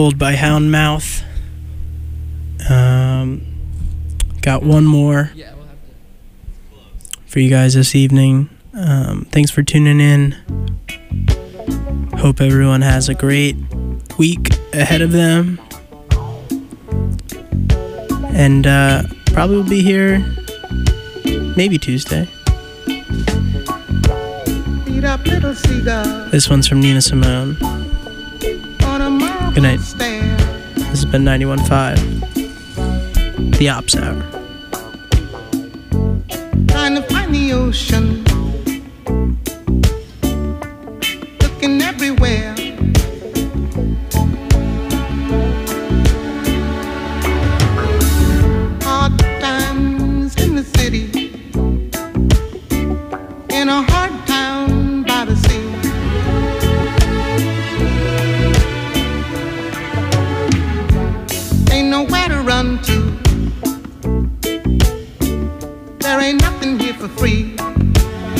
by Houndmouth. Got one more for you guys this evening. Thanks for tuning in. Hope everyone has a great week ahead of them. And probably will be here maybe Tuesday. This one's from Nina Simone. Good night. This has been 91.5, The Ops Hour. Trying to find the ocean, looking everywhere. Hard times in the city, in a hard town by the sea. Ain't nowhere to run to. There ain't nothing here for free.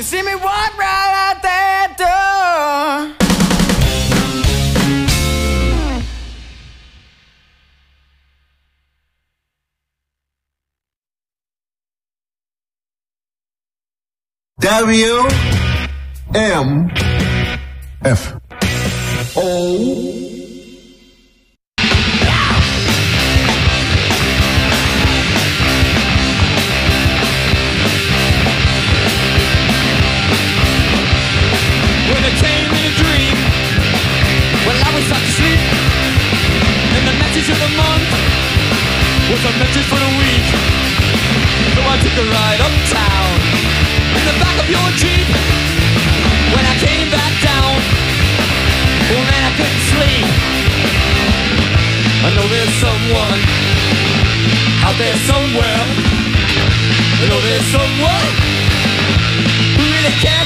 see me walk right out that door. WMFO. When it came in a dream, well, I was sound asleep, and the message of the month was a message for the week. So I took a ride uptown in the back of your Jeep. When I came back down, oh man, I couldn't sleep. I know there's someone out there somewhere. I know there's someone who really care.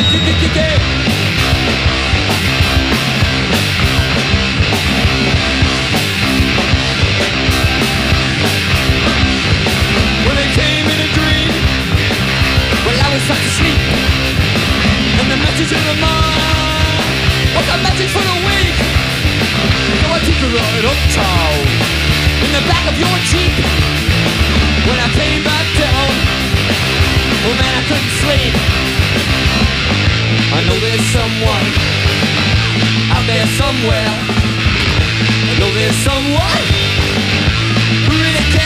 When it came in a dream, well, I was fast asleep, and the message of the mind was a message for the week. So I took a ride uptown in the back of your Jeep. When I came back down, oh man, I couldn't sleep. I know there's someone out there somewhere. I know there's someone who really care.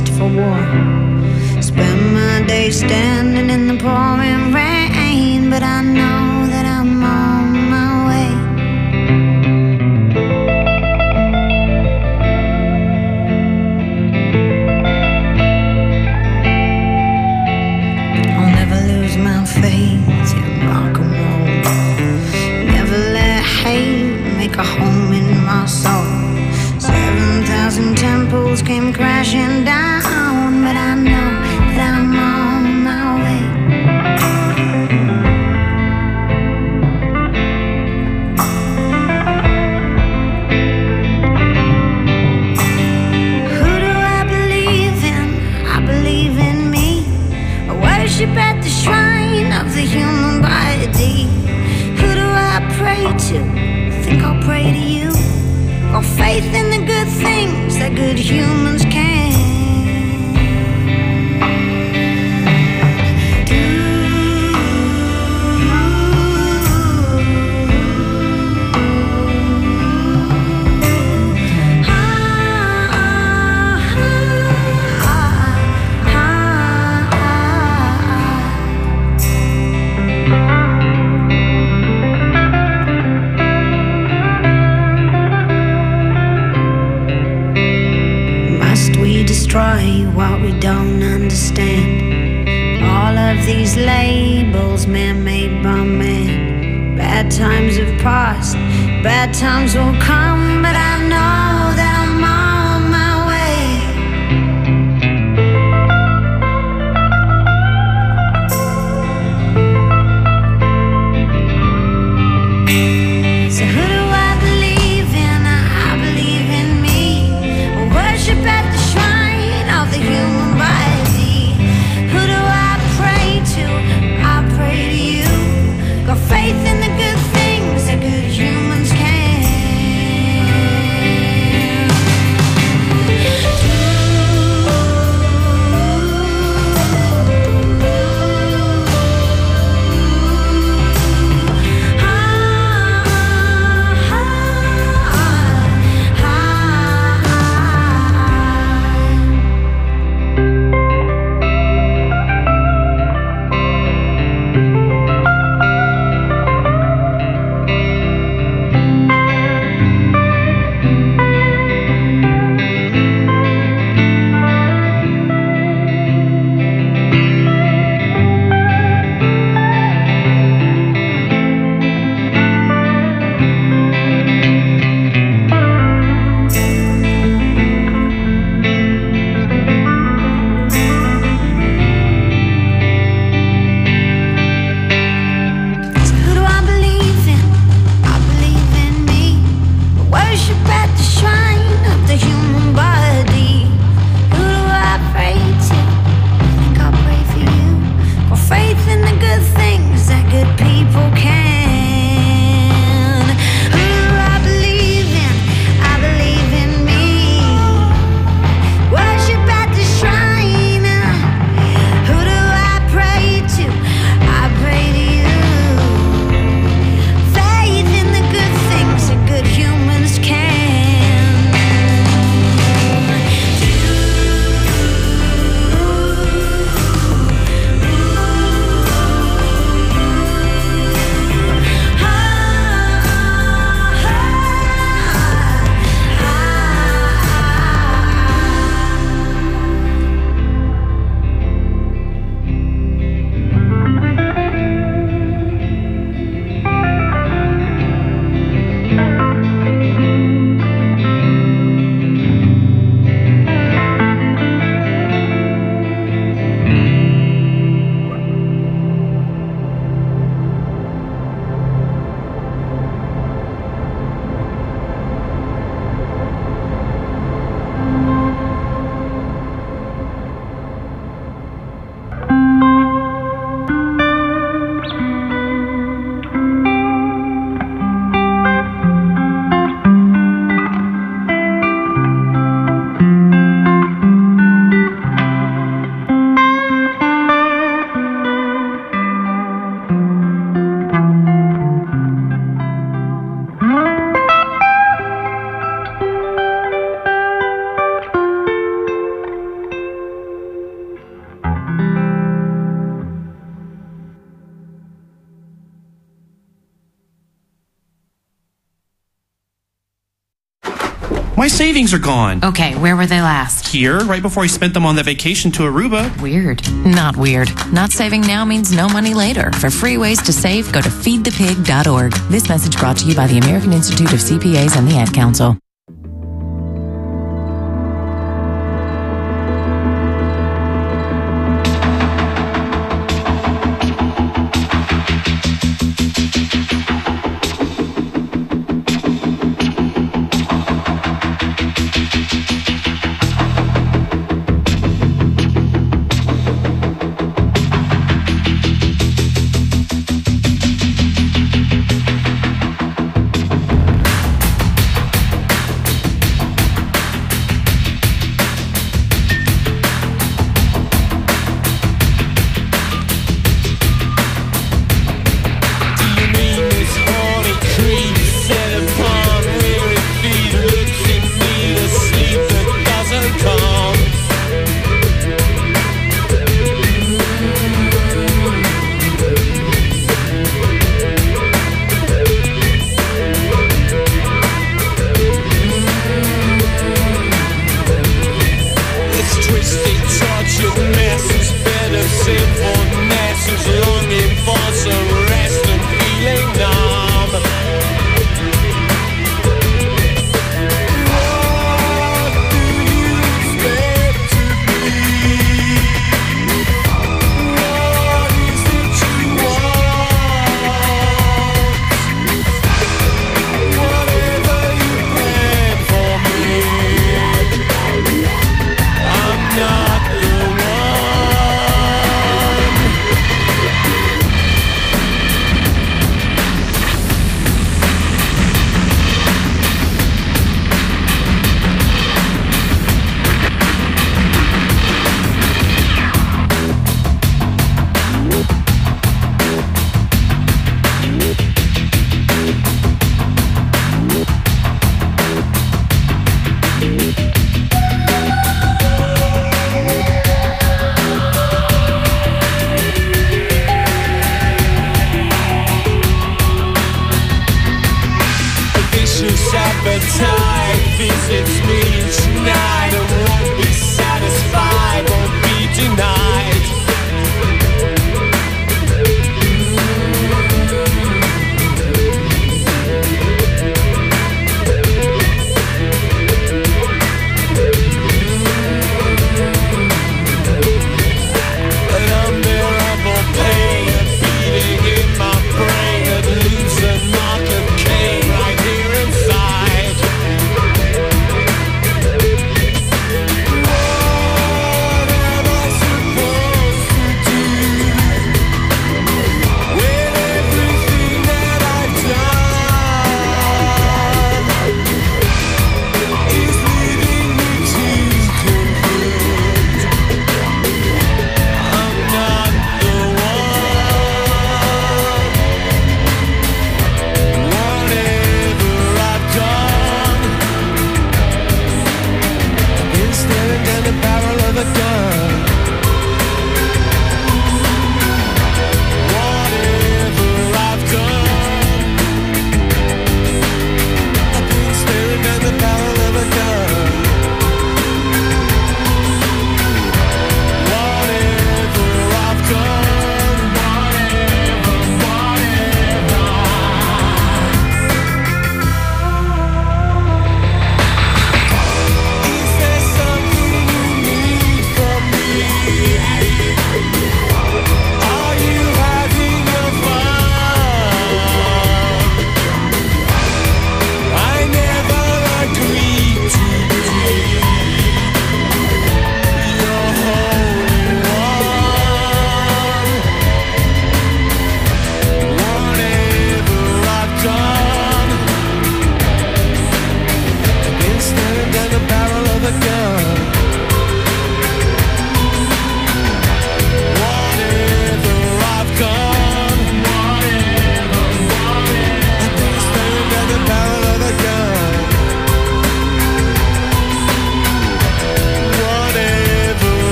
dressed for war. Spend my day standing in the pouring rain, but I know that I'm on my way. I'll never lose my faith in rock and roll. Never let hate make a home in my soul. 7,000 temples came crashing down, but I know that I'm on my way. Who do I believe in? I believe in me. I worship at the shrine of the human body. Who do I pray to? Think I'll pray to you. Or faith in the good things that good humans can do. Destroy what we don't understand. All of these labels man-made by man. Bad times have passed, bad times will come, but I know that I'm on my way. So who do I believe in? I believe in me. I worship at the shrine of the human body. Who do I pray to? I pray to you. Got faith in the good things that good humans can. My savings are gone. Okay, where were they last? Here, right before I spent them on the vacation to Aruba. Weird. Not weird. Not saving now means no money later. For free ways to save, go to feedthepig.org. This message brought to you by the American Institute of CPAs and the Ad Council.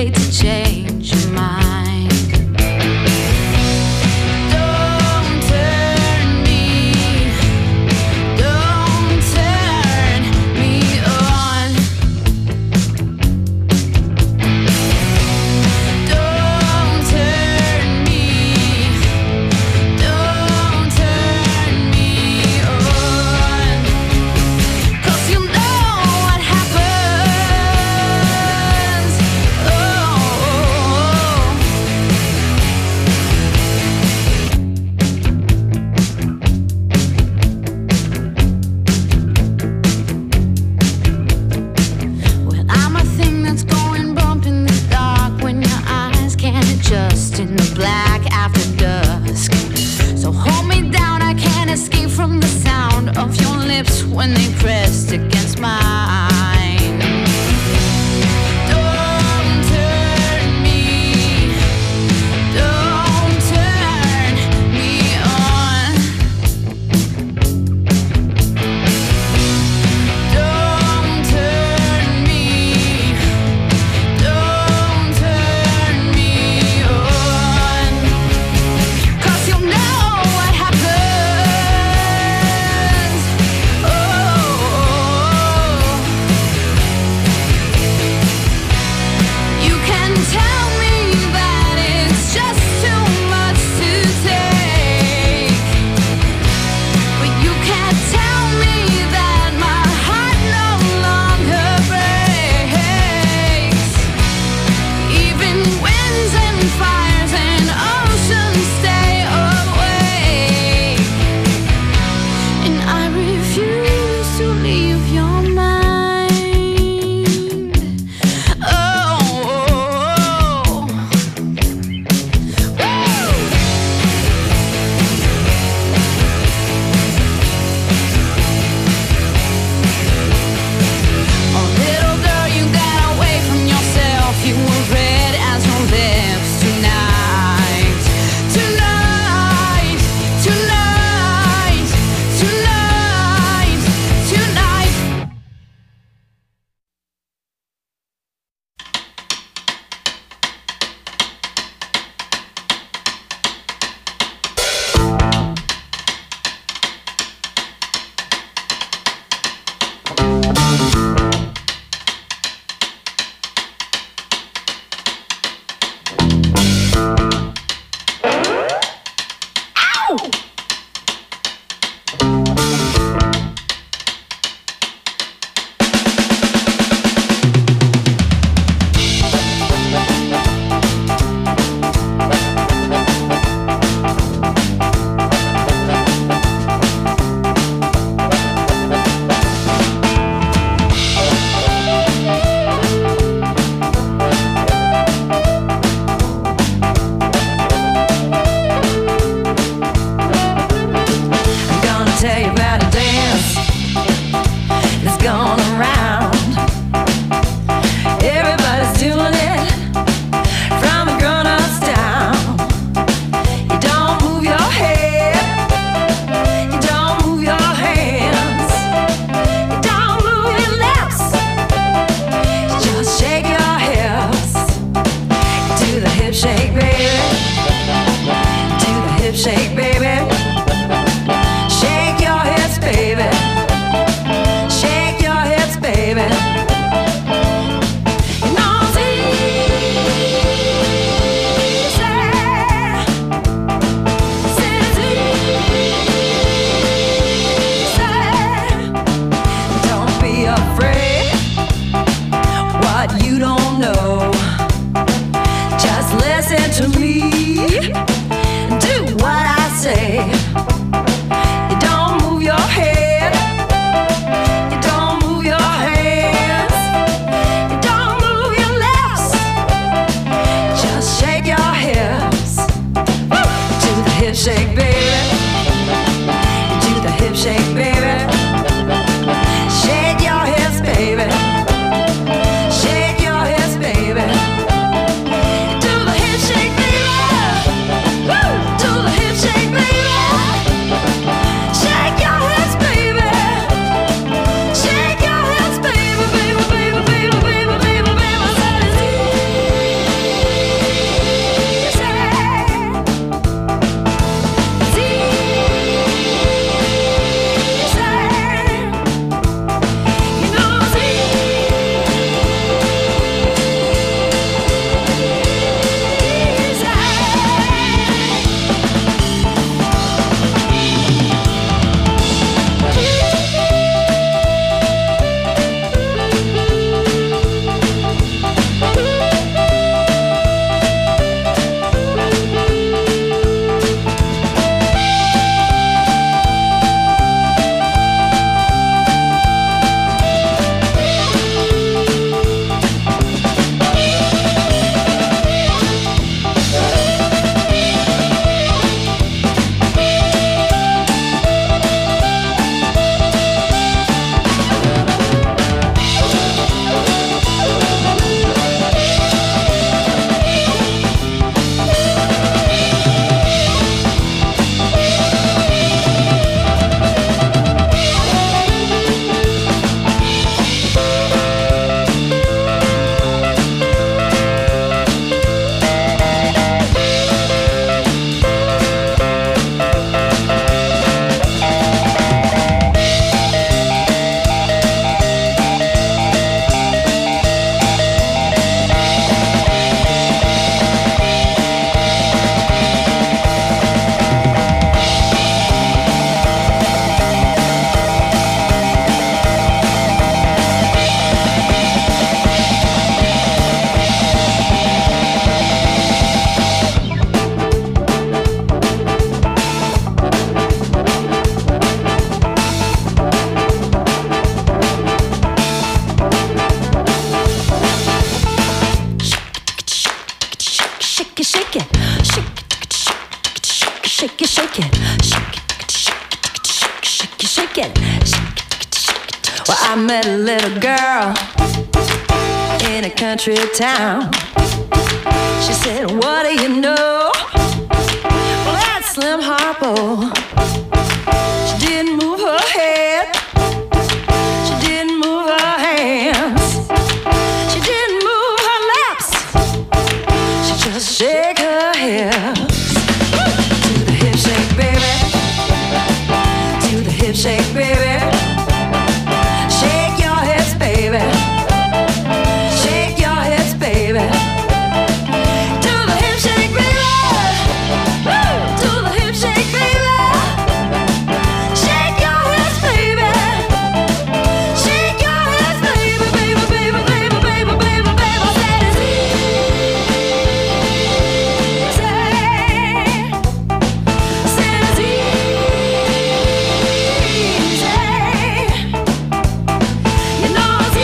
late to change your mind. Don't turn me on. Don't turn me on. 'Cause you know what happens. Oh. Well, I'm a thing that's going bump in the dark when your eyes can't adjust in the black after dusk. So hold me down, I can't escape from the sound of your lips when they pressed against mine. Don't turn me on. Don't turn me on. 'Cause you know what happens. Oh. shake it, shake it, shake it. Well, I met a little girl in a country town. She said, what do you know? Well, that's Slim Harpo. She didn't move her head. She didn't move her hands. She didn't move her lips. She just shake her hips. To the hip shake, baby. To the hip shake, baby. Shake your hips, baby. Shake your hips, baby. To the hip shake, baby. To the hip shake, baby. Shake your hips, baby. Shake your hips, baby, baby, baby, baby, baby, baby, baby. I said it's easy. Said it's easy. You know it's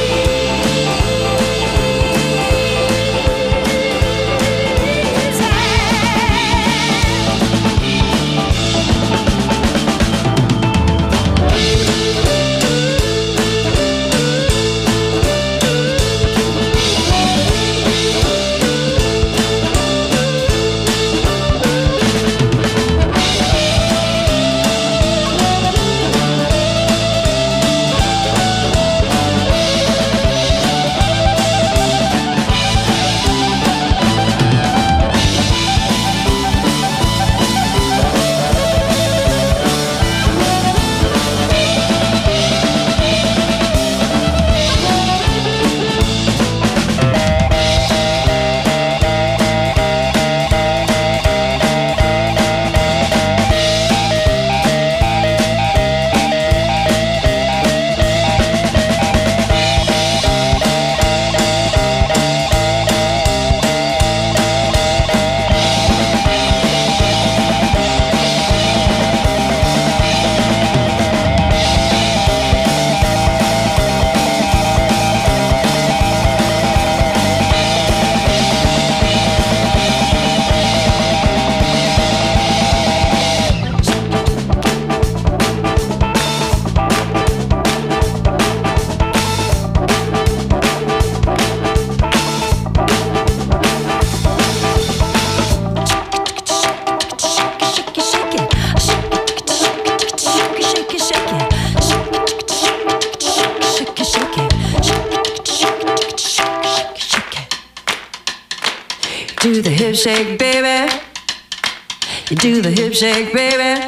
do the hip shake, baby. You do the hip shake, baby.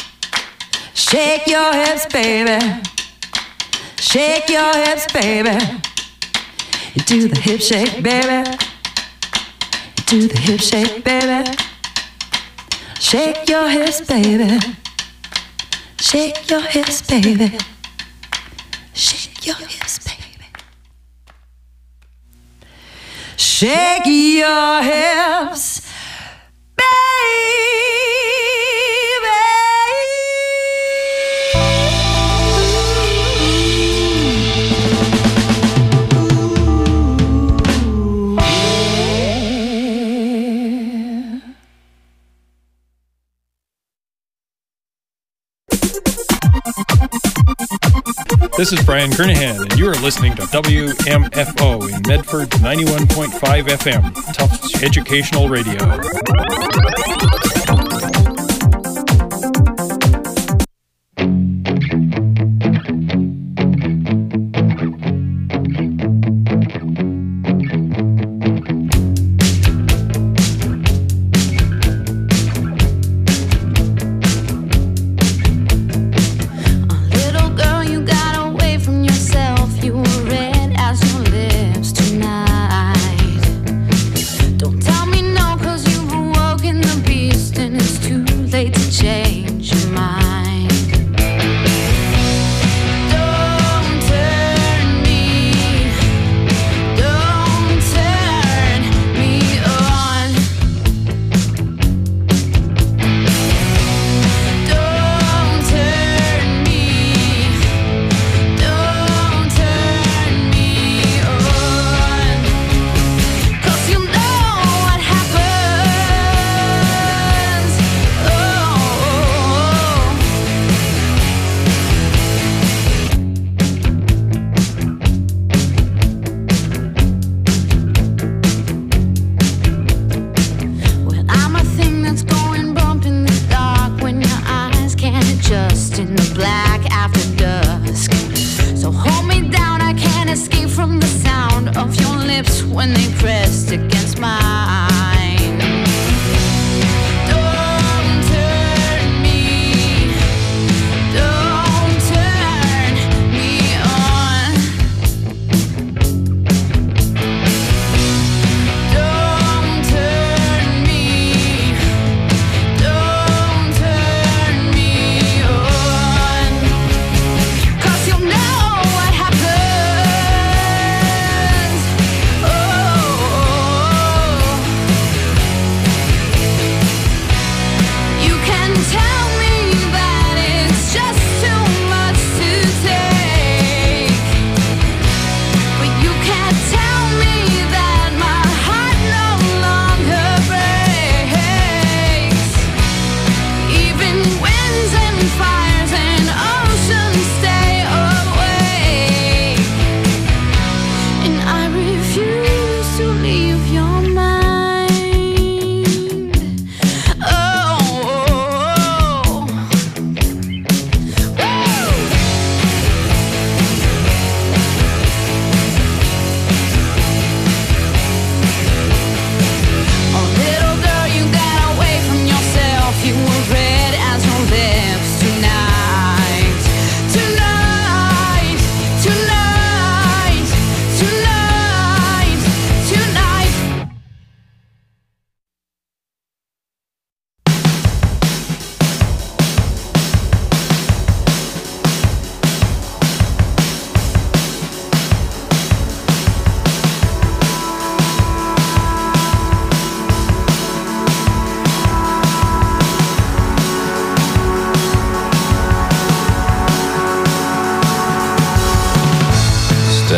Shake your hips, baby. Shake your hips, baby. You do the hip shake, baby. You do the hip shake, baby. Shake your hips, baby. Shake your hips, baby. Shake your hips, baby. Shake your hips, This is Brian Kernahan, and you are listening to WMFO in Medford 91.5 FM, Tufts Educational Radio. Don't tell me no, 'cause you've awoken the beast.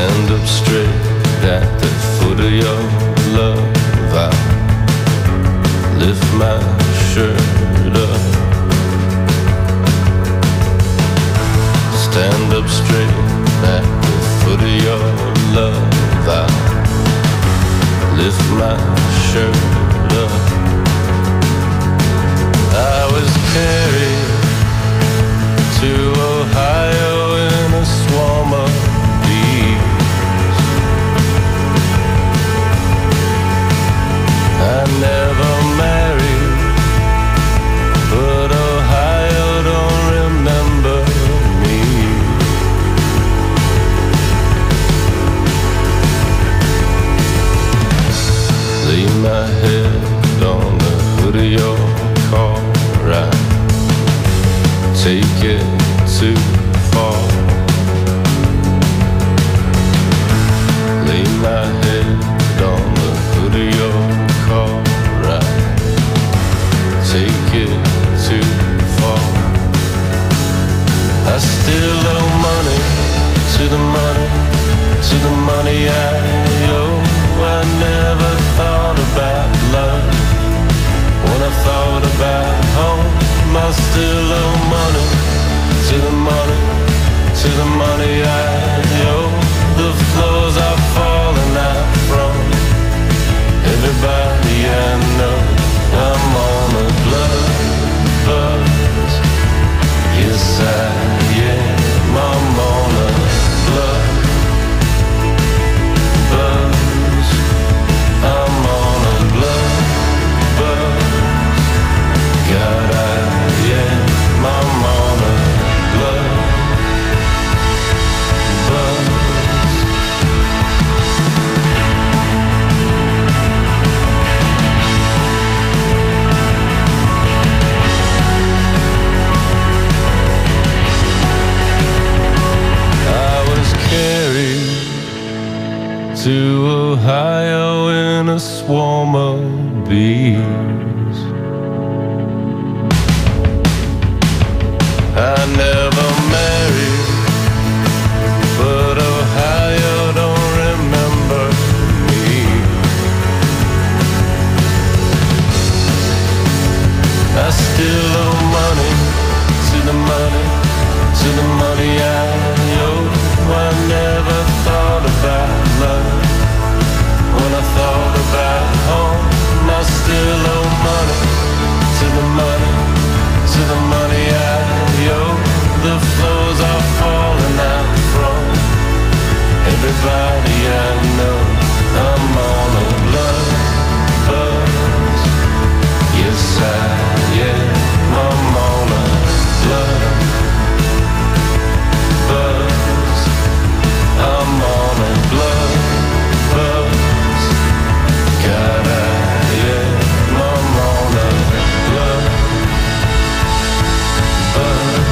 Stand up straight at the foot of your love. I'll lift my shirt up. Stand up straight at the foot of your love. I'll lift my shirt up. I was carried to Ohio in a swarm of bees. I never married, but Ohio don't remember me. Lay my head on the hood of your car. I take it too far. Lay my head on the hood of your car. I take it too far. I still owe money to the money, to the money I owe. I never thought about love when I thought about home. I still owe money to the money, to the money I owe. The floors are falling out from everybody I know. I'm on a blood buzz. Yes, I am. I'm on a blood buzz. I'm on a blood buzz. God, I'm on a blood buzz. I was carried to Ohio in a swarm of bees. I never married, but Ohio don't remember me. I still owe money to the money, to the money I owe. I never thought about love when I thought about home. I still owe money to the money, to the money I owe. The floors are falling out from everybody I know. I'm on a blood buzz. Yes, I am. I'm on a blood buzz. I'm on a blood buzz. God, I am. I'm on a blood buzz.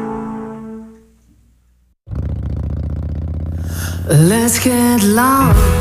Let's get lost